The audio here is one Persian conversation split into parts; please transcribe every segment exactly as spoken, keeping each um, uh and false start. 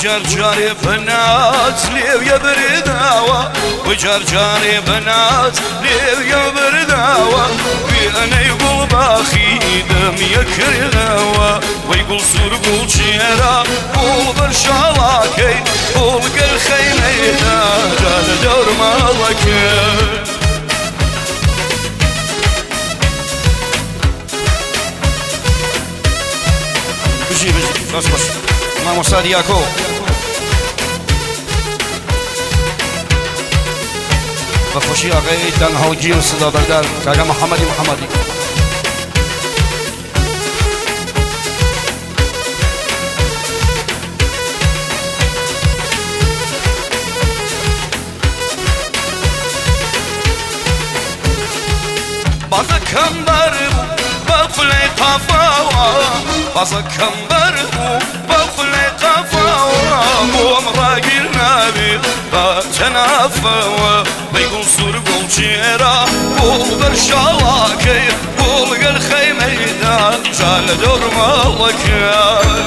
وجار جاري بنات ليو يا برداوة وجار جاري بنات ليو يا برداوة وانا يقول باخي دم يكرهوا ويقول صور قول شيرا قول برشالاكي قول قل خيمينا جاد دور مالكي بجي بجي بس بس ما مصاد ياكو بخوشي اغي دان هوجي وصدا بردار كاغا محمدي محمدي بازا كمبر بخلي قفاوة بازا كمبر بخلي قفاوة ومراقي النبي بجنافة بيقول صور قول شيرا وبرشالاكي قول قل خيمينا جال دور مالكي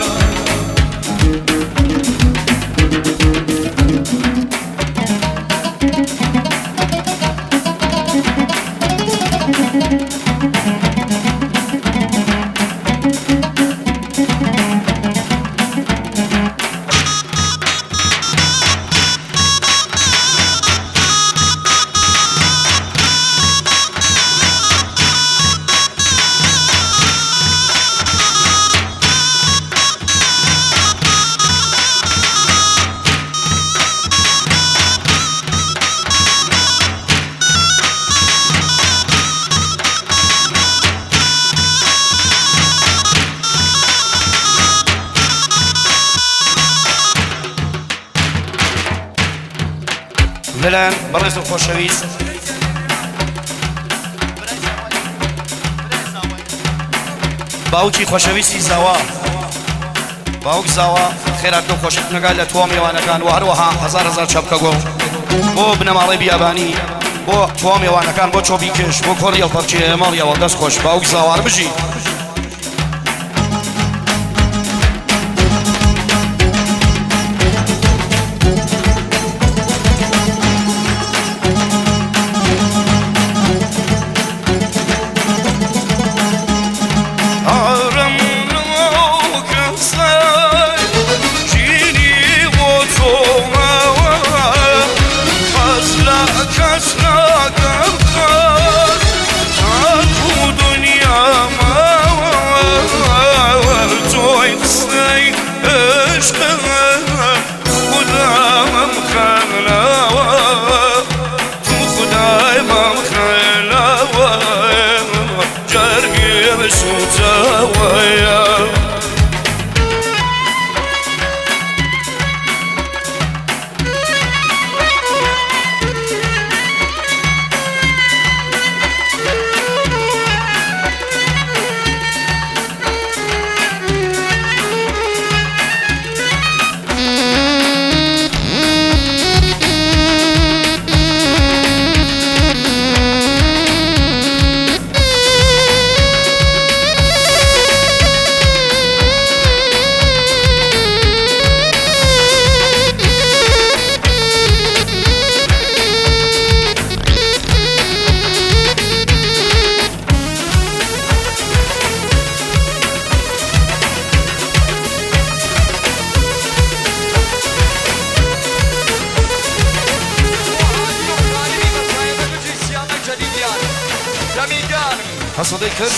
بلان برز الخوشويس باوکی خوشویسی زوا باوک زوا خیرات دو خوشت نگال لتوامی وانکان و هروها هزار هزار چبکه گو بو بنماڵی بیابانی بو توامی وانکان بو چوبی کش بو کوریل پرچی مالی و دست خوش باوک زوار بجی حصدي كر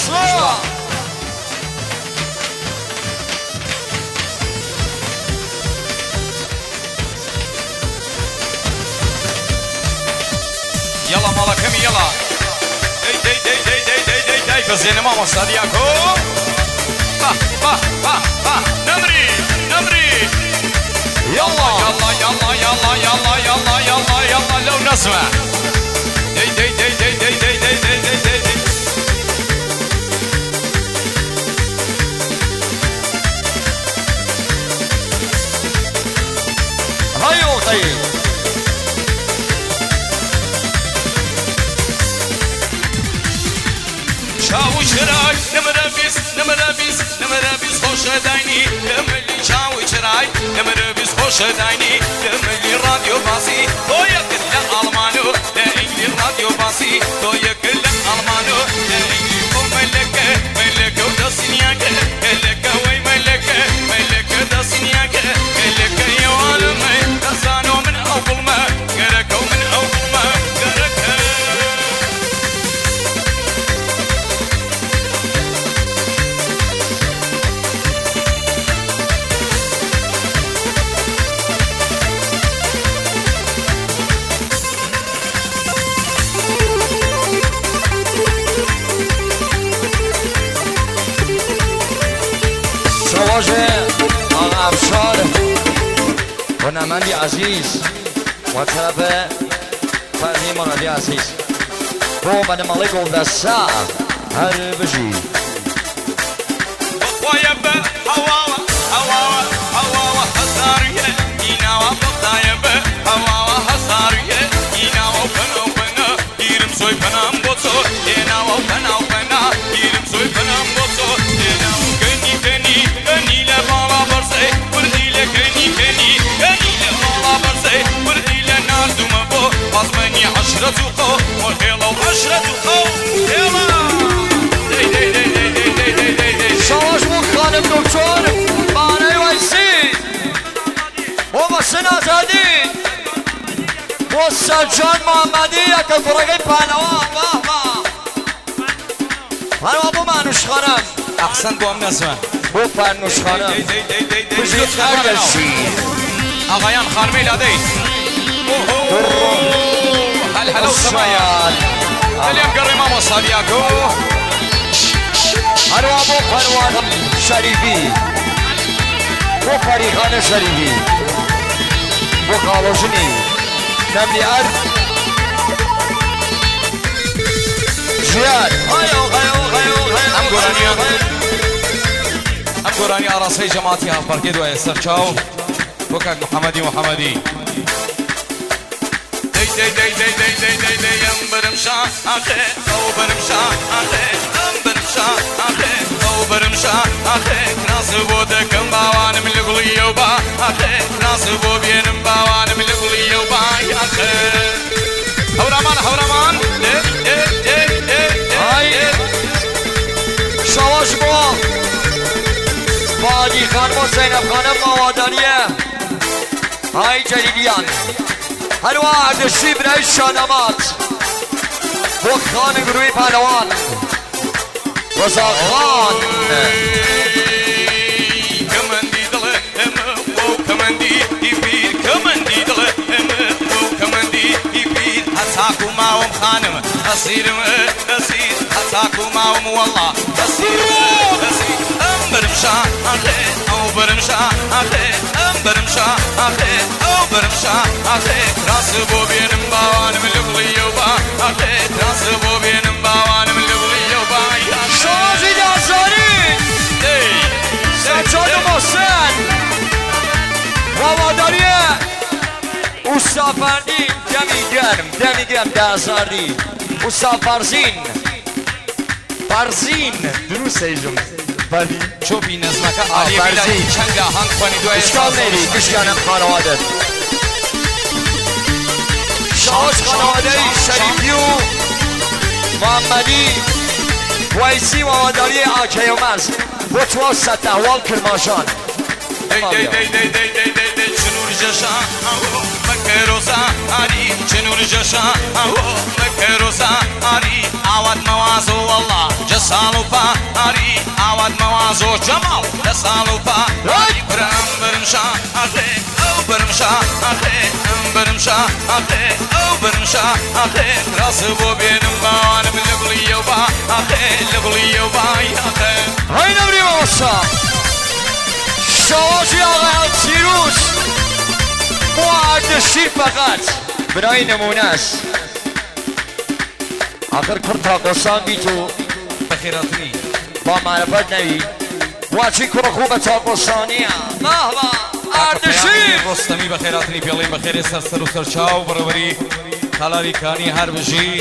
يلا مالكم يلا دي دي دي دي دي دي دي دي بزين ماما صديقكم با با با با نمري نمري يلا يلا يلا يلا يلا يلا يلا يلا لو نسمع دي دي دي دي دي دي دي دي دي دي هايو طيب شاو شراي نمرابيس نمرابيس نمرابيس خوش دايني كملي شاو شراي نمرابيس خوش شدايني لملي راديو باسي تويا كل ألمانو لإنجلي راديو باسي تويا كل ألمانو لإنجلي ملكة ملكة ودسنياك ملكة وي ملكة ملكة دسنياك ملكة يا عالمي تسانو من أول ما قركوا من أول ما قركوا آقا افشار هنرمندی عزیز و طرف فرمی منادی عزیز با بند مالک گلدسته هر بجی بخوایا به هوا هوا هوا هزاریه اینا و بخوایا به هوا هزاریه اینا و پنو پنا گیرم سوی پنام بوتو اینا و پنا پنا گیرم سوی پنام بوتو اینا و کنی کنی کنی لبالا برسه بردی لکنی کنی کنی لبالا برسه بردی لناردم بو بازمنی عشرة خو وهلا وعشرة خو هلا دی دی دی دی دی دی دی دی شواش مو خانم دکتر بانه ویسی و مسن آزادی و سجان محمدی یک فرقی پنوان باه باه پنوان بو منوش خانم احسن بو هم نزمه بو پنوش خانم بجید خرگشی آقایان خانمی لادید هل هلو سمایا اليوم قري ماما صديقو پنوان بو پنوان شریفی بو فریخان شریفی بو خالوشنی نملی ارد جیان هایو هایو هایو هم قراني هم قراني أراسي جماعتي هم بركيد ويسر تشاو بوكاك محمدي محمدي دي دي دي دي دي دي دي دي يم برمشا آخي أو برمشا آخي أم برمشا آخي أو برمشا آخي ناسبو دكم باوان من لقلي وبا آخي ناسبو بينم باوان من لقلي وبا آخي هورمان هورمان دي دي دي دي هاي شواش با بادی خان و زینب خانم موادانیه های جلیلیان هر وعدشی برای شانمات و خان گروهی پهلوان رضا خان کمندی دل امو کمندی پیر کمندی دل امو کمندی پیر حساکو ماوم خانم اسیرم اسیر حساکو ماوم والله اسیر اسیر ام برمشا آخه او برمشا آخه ام برمشا آخه او برمشا آخه راسبو بینم باوانم لغلی وبا آخه راسبو بینم باوانم لغلی وبا شازی دازاری سجاد محسن رواداریه اوستا فردین دمی گرم دمی گرم دازاری اوستا فرزین فرزین دروس ایجم فرزین چو بی نظمک عالی بیلایی چنگا هنگ کنی دوی اشکال نیدی کشکنم خانواده شاش خانواده شریفی و محمدی ویسی واداری آکه و مرز بطوا ست احوال کرماشان دی دی دی دی دی دی دی دی چنور جشا مکروسا آری چنور جشا مکروسا آری آواد موازو والله جسالو پا آری آواد موازو جمال جسالو پا آری برم برمشا آخه او برمشا آخه ام برمشا آخه او برمشا آخه راسبو بینم باوانم لغلی وبا آخه لغلی وبا آخه های نبری موسا شواجی آقا تیروز معد شیر فقط برای نمونه است آخر کرتا قسان بی تو بخیراتنی با معرفت نبی واچی کر خوب تا قسانی باه باه اردشیر رستمی بخیراتنی پیالیم بخیر سر سر و سر چاو برابری خلاری کانی هر بجی